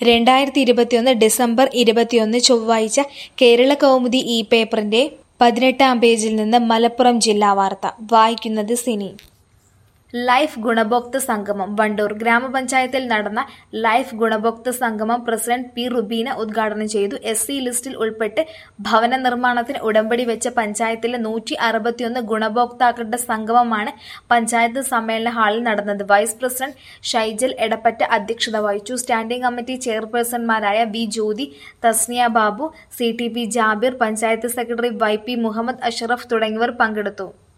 2021 December 21 ചൊവ്വാഴ്ച കേരള കൗമുദി ഈ പേപ്പറിന്റെ 18-ാം പേജിൽ നിന്ന് മലപ്പുറം ജില്ലാ വാർത്ത വായിക്കുന്നത് സിനി. ലൈഫ് ഗുണഭോക്തൃ സംഗമം വണ്ടൂർ ഗ്രാമപഞ്ചായത്തിൽ നടന്ന ലൈഫ് ഗുണഭോക്തൃ സംഗമം പ്രസിഡന്റ് പി റുബീന ഉദ്ഘാടനം ചെയ്തു. SC ലിസ്റ്റിൽ ഉൾപ്പെട്ട് ഭവന നിർമ്മാണത്തിന് ഉടമ്പടി വെച്ച പഞ്ചായത്തിലെ 161 ഗുണഭോക്താക്കളുടെ സംഗമമാണ് പഞ്ചായത്ത് സമ്മേളന ഹാളിൽ നടന്നത്. വൈസ് പ്രസിഡന്റ് ഷൈജൽ എടപ്പറ്റ അധ്യക്ഷത വഹിച്ചു. സ്റ്റാൻഡിംഗ് കമ്മിറ്റി ചെയർപേഴ്സൺമാരായ V Jyothi, Thasniya Babu, CTP Jabir, panchayat secretary YP Muhammad Ashraf തുടങ്ങിയവർ പങ്കെടുത്തു.